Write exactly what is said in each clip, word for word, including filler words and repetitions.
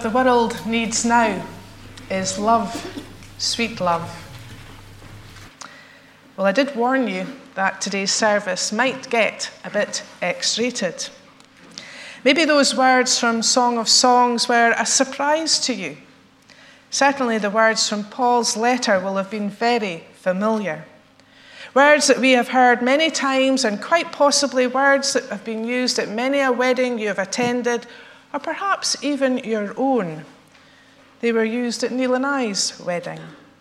the world needs now is love, sweet love. Well, I did warn you that today's service might get a bit X-rated. Maybe those words from Song of Songs were a surprise to you. Certainly the words from Paul's letter will have been very familiar. Words that we have heard many times, and quite possibly words that have been used at many a wedding you have attended, or perhaps even your own. They were used at Neil and I's wedding.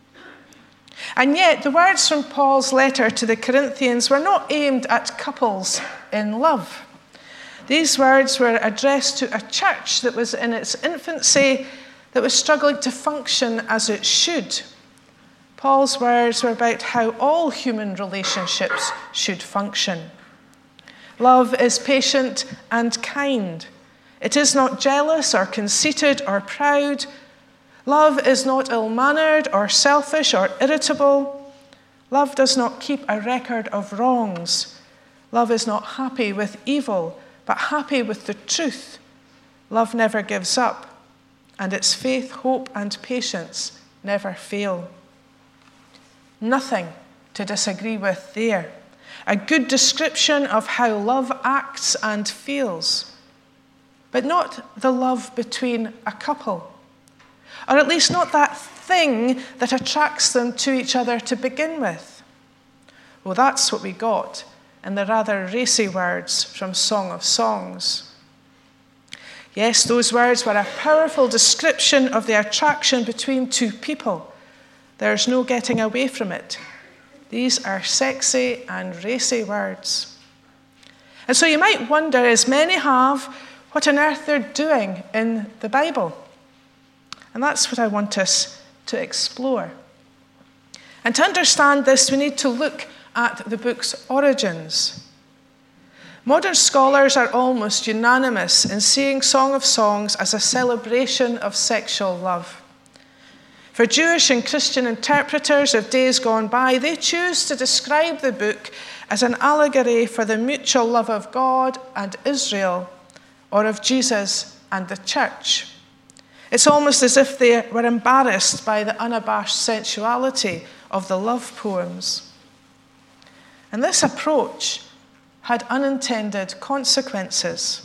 And yet, the words from Paul's letter to the Corinthians were not aimed at couples in love. These words were addressed to a church that was in its infancy, that was struggling to function as it should. Paul's words were about how all human relationships should function. Love is patient and kind. It is not jealous or conceited or proud. Love is not ill-mannered or selfish or irritable. Love does not keep a record of wrongs. Love is not happy with evil, but happy with the truth. Love never gives up, and its faith, hope, and patience never fail. Nothing to disagree with there. A good description of how love acts and feels. But not the love between a couple. Or at least not that thing that attracts them to each other to begin with. Well, that's what we got in the rather racy words from Song of Songs. Yes, those words were a powerful description of the attraction between two people. There's no getting away from it. These are sexy and racy words. And so you might wonder, as many have, what on earth they're doing in the Bible. And that's what I want us to explore. And to understand this, we need to look at the book's origins. Modern scholars are almost unanimous in seeing Song of Songs as a celebration of sexual love. For Jewish and Christian interpreters of days gone by, they choose to describe the book as an allegory for the mutual love of God and Israel, or of Jesus and the church. It's almost as if they were embarrassed by the unabashed sensuality of the love poems. And this approach had unintended consequences.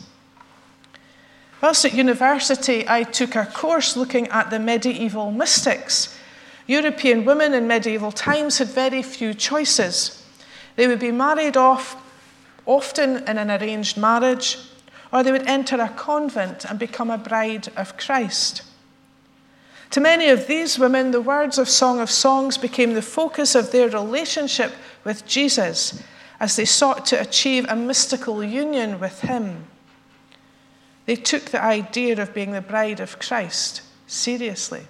Whilst at university, I took a course looking at the medieval mystics. European women in medieval times had very few choices. They would be married off, often in an arranged marriage, or they would enter a convent and become a bride of Christ. To many of these women, the words of Song of Songs became the focus of their relationship with Jesus as they sought to achieve a mystical union with him. They took the idea of being the bride of Christ seriously.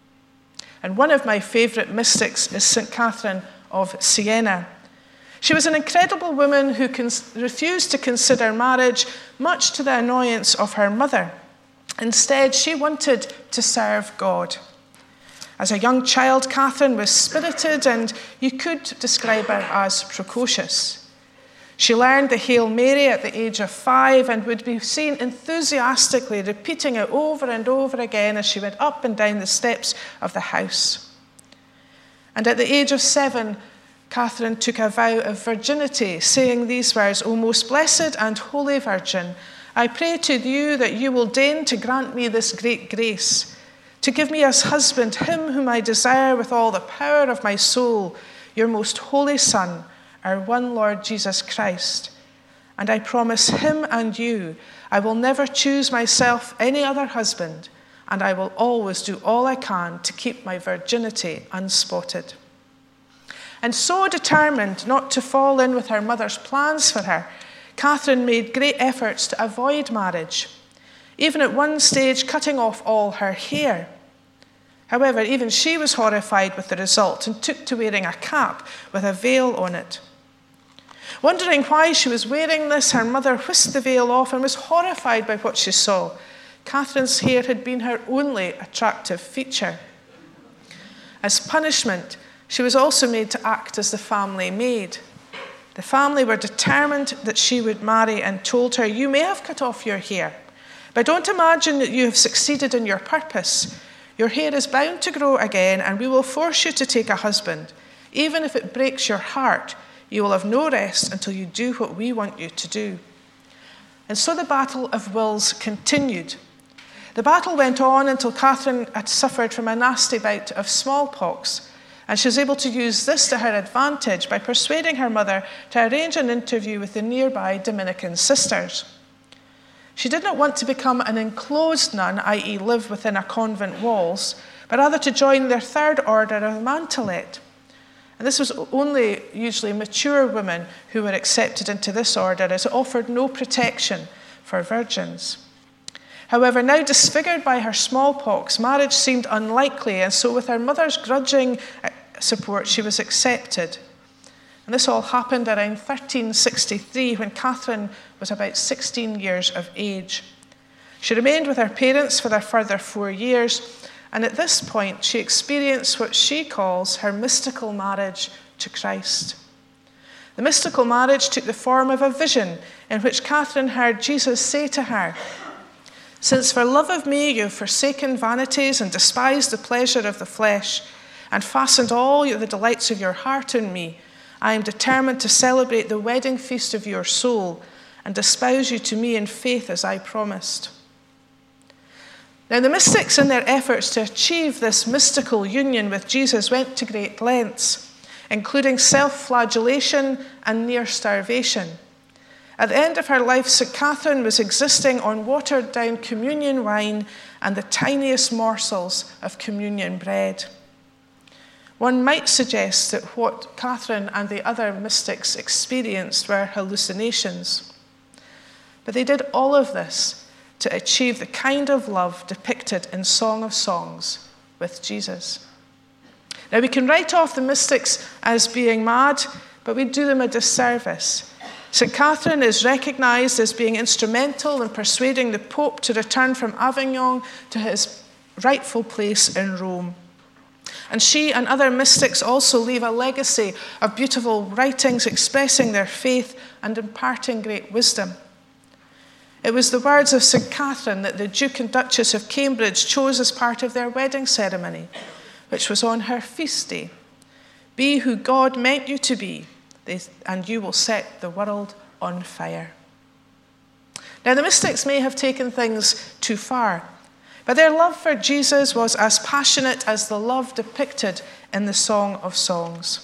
And one of my favorite mystics is Saint Catherine of Siena. She was an incredible woman who cons- refused to consider marriage, much to the annoyance of her mother. Instead, she wanted to serve God. As a young child, Catherine was spirited, and you could describe her as precocious. She learned the Hail Mary at the age of five and would be seen enthusiastically repeating it over and over again as she went up and down the steps of the house. And at the age of seven, Catherine took a vow of virginity, saying these words, "O most blessed and holy Virgin, I pray to you that you will deign to grant me this great grace, to give me as husband him whom I desire with all the power of my soul, your most holy Son, our one Lord Jesus Christ. And I promise him and you, I will never choose myself any other husband, and I will always do all I can to keep my virginity unspotted." And so determined not to fall in with her mother's plans for her, Catherine made great efforts to avoid marriage, even at one stage cutting off all her hair. However, even she was horrified with the result and took to wearing a cap with a veil on it. Wondering why she was wearing this, her mother whisked the veil off and was horrified by what she saw. Catherine's hair had been her only attractive feature. As punishment, she was also made to act as the family maid. The family were determined that she would marry and told her, "You may have cut off your hair, But don't imagine that you have succeeded in your purpose. Your hair is bound to grow again, and we will force you to take a husband. Even if it breaks your heart, you will have no rest until you do what we want you to do." And so the battle of wills continued. The battle went on until Catherine had suffered from a nasty bout of smallpox, and she was able to use this to her advantage by persuading her mother to arrange an interview with the nearby Dominican sisters. She did not want to become an enclosed nun, that is live within a convent walls, but rather to join their third order of Mantelet. And this was only usually mature women who were accepted into this order, as it offered no protection for virgins. However, now disfigured by her smallpox, marriage seemed unlikely, and so with her mother's grudging support, she was accepted. And this all happened around thirteen sixty-three, when Catherine was about sixteen years of age. She remained with her parents for a further four years, and at this point she experienced what she calls her mystical marriage to Christ. The mystical marriage took the form of a vision in which Catherine heard Jesus say to her, "Since for love of me you have forsaken vanities and despised the pleasure of the flesh, and fastened all the delights of your heart on me, I am determined to celebrate the wedding feast of your soul and espouse you to me in faith as I promised." Now, the mystics, in their efforts to achieve this mystical union with Jesus, went to great lengths, including self-flagellation and near starvation. At the end of her life, Saint Catherine was existing on watered-down communion wine and the tiniest morsels of communion bread. One might suggest that what Catherine and the other mystics experienced were hallucinations. But they did all of this to achieve the kind of love depicted in Song of Songs with Jesus. Now, we can write off the mystics as being mad, but we do them a disservice. Saint Catherine is recognized as being instrumental in persuading the Pope to return from Avignon to his rightful place in Rome. And she and other mystics also leave a legacy of beautiful writings expressing their faith and imparting great wisdom. It was the words of Saint Catherine that the Duke and Duchess of Cambridge chose as part of their wedding ceremony, which was on her feast day. "Be who God meant you to be, and you will set the world on fire." Now, the mystics may have taken things too far, but their love for Jesus was as passionate as the love depicted in the Song of Songs.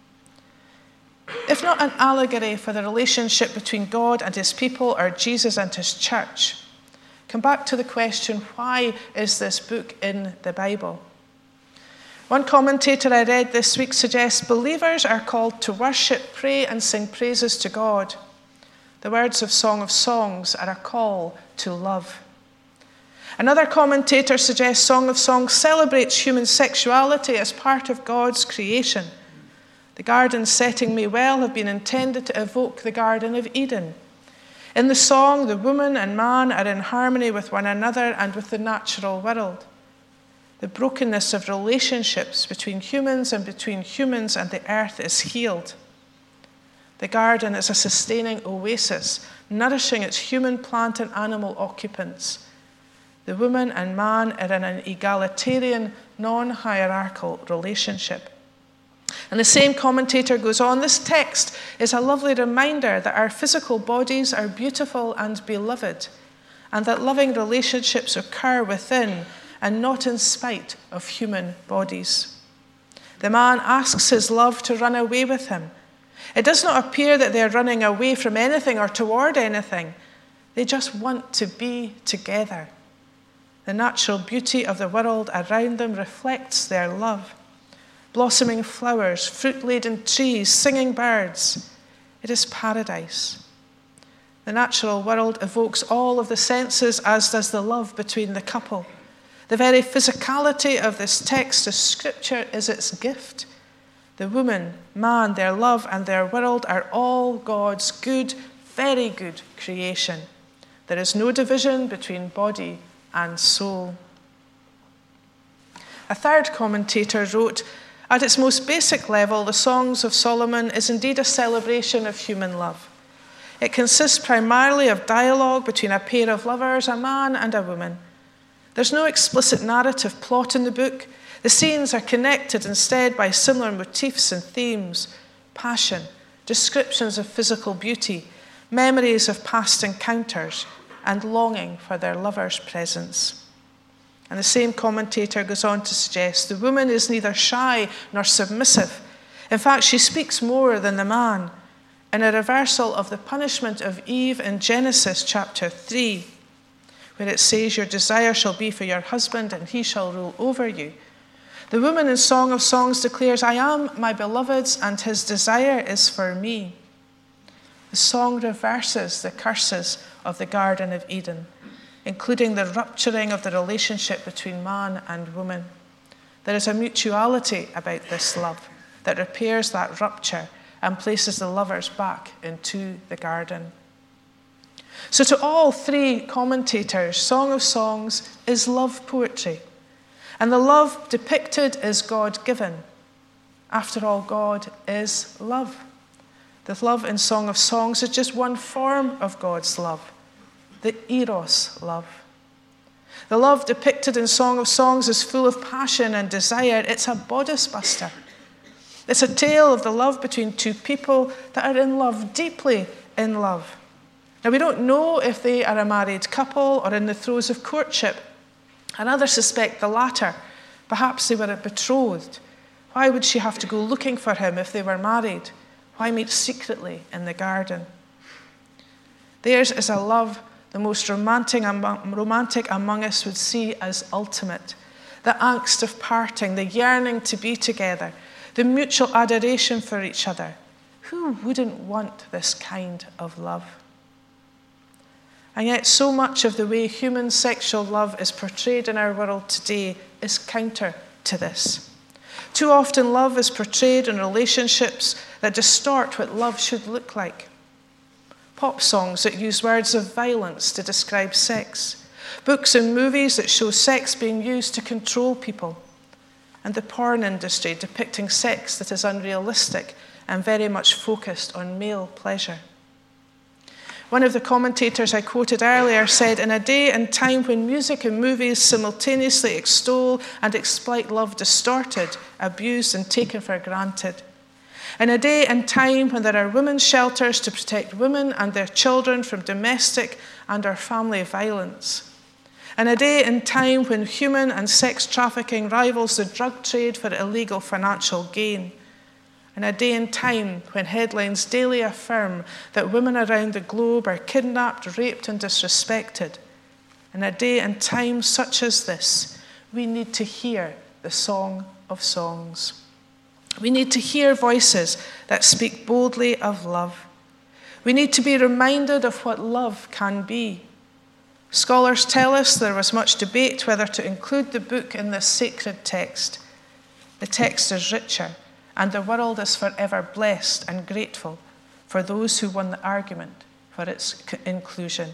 If not an allegory for the relationship between God and his people or Jesus and his church, come back to the question, why is this book in the Bible? One commentator I read this week suggests believers are called to worship, pray, and sing praises to God. The words of Song of Songs are a call to love. Another commentator suggests Song of Songs celebrates human sexuality as part of God's creation. The garden setting may well have been intended to evoke the Garden of Eden. In the song, the woman and man are in harmony with one another and with the natural world. The brokenness of relationships between humans and between humans and the earth is healed. The garden is a sustaining oasis, nourishing its human, plant, and animal occupants. The woman and man are in an egalitarian, non-hierarchical relationship. And the same commentator goes on, this text is a lovely reminder that our physical bodies are beautiful and beloved, and that loving relationships occur within and not in spite of human bodies. The man asks his love to run away with him. It does not appear that they're running away from anything or toward anything. They just want to be together. The natural beauty of the world around them reflects their love. Blossoming flowers, fruit-laden trees, singing birds. It is paradise. The natural world evokes all of the senses, as does the love between the couple. The very physicality of this text of Scripture is its gift. The woman, man, their love, and their world are all God's good, very good creation. There is no division between body and soul. A third commentator wrote, at its most basic level, the Songs of Solomon is indeed a celebration of human love. It consists primarily of dialogue between a pair of lovers, a man and a woman. There's no explicit narrative plot in the book. The scenes are connected instead by similar motifs and themes: passion, descriptions of physical beauty, memories of past encounters, and longing for their lover's presence. And the same commentator goes on to suggest the woman is neither shy nor submissive. In fact, she speaks more than the man, in a reversal of the punishment of Eve in Genesis chapter three, where it says, "Your desire shall be for your husband, and he shall rule over you." The woman in Song of Songs declares, "I am my beloved's, and his desire is for me." The song reverses the curses of the Garden of Eden, including the rupturing of the relationship between man and woman. There is a mutuality about this love that repairs that rupture and places the lovers back into the garden. So to all three commentators, Song of Songs is love poetry. And the love depicted is God-given. After all, God is love. The love in Song of Songs is just one form of God's love, the eros love. The love depicted in Song of Songs is full of passion and desire. It's a bodice buster. It's a tale of the love between two people that are in love, deeply in love. Now, we don't know if they are a married couple or in the throes of courtship, and others suspect the latter. Perhaps they were betrothed. Why would she have to go looking for him if they were married? Why meet secretly in the garden? Theirs is a love the most romantic among, romantic among us would see as ultimate. The angst of parting, the yearning to be together, the mutual adoration for each other. Who wouldn't want this kind of love? And yet so much of the way human sexual love is portrayed in our world today is counter to this. Too often love is portrayed in relationships that distort what love should look like. Pop songs that use words of violence to describe sex. Books and movies that show sex being used to control people. And the porn industry depicting sex that is unrealistic and very much focused on male pleasure. One of the commentators I quoted earlier said, "In a day and time when music and movies simultaneously extol and exploit love distorted, abused, and taken for granted. In a day and time when there are women's shelters to protect women and their children from domestic and or family violence. In a day and time when human and sex trafficking rivals the drug trade for illegal financial gain. In a day and time when headlines daily affirm that women around the globe are kidnapped, raped, and disrespected. In a day and time such as this, we need to hear the Song of Songs. We need to hear voices that speak boldly of love. We need to be reminded of what love can be. Scholars tell us there was much debate whether to include the book in this sacred text. The text is richer, and the world is forever blessed and grateful for those who won the argument for its inclusion.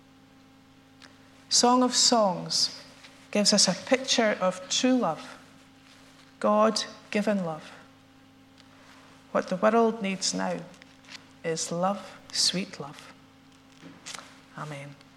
Song of Songs gives us a picture of true love, God-given love. What the world needs now is love, sweet love. Amen.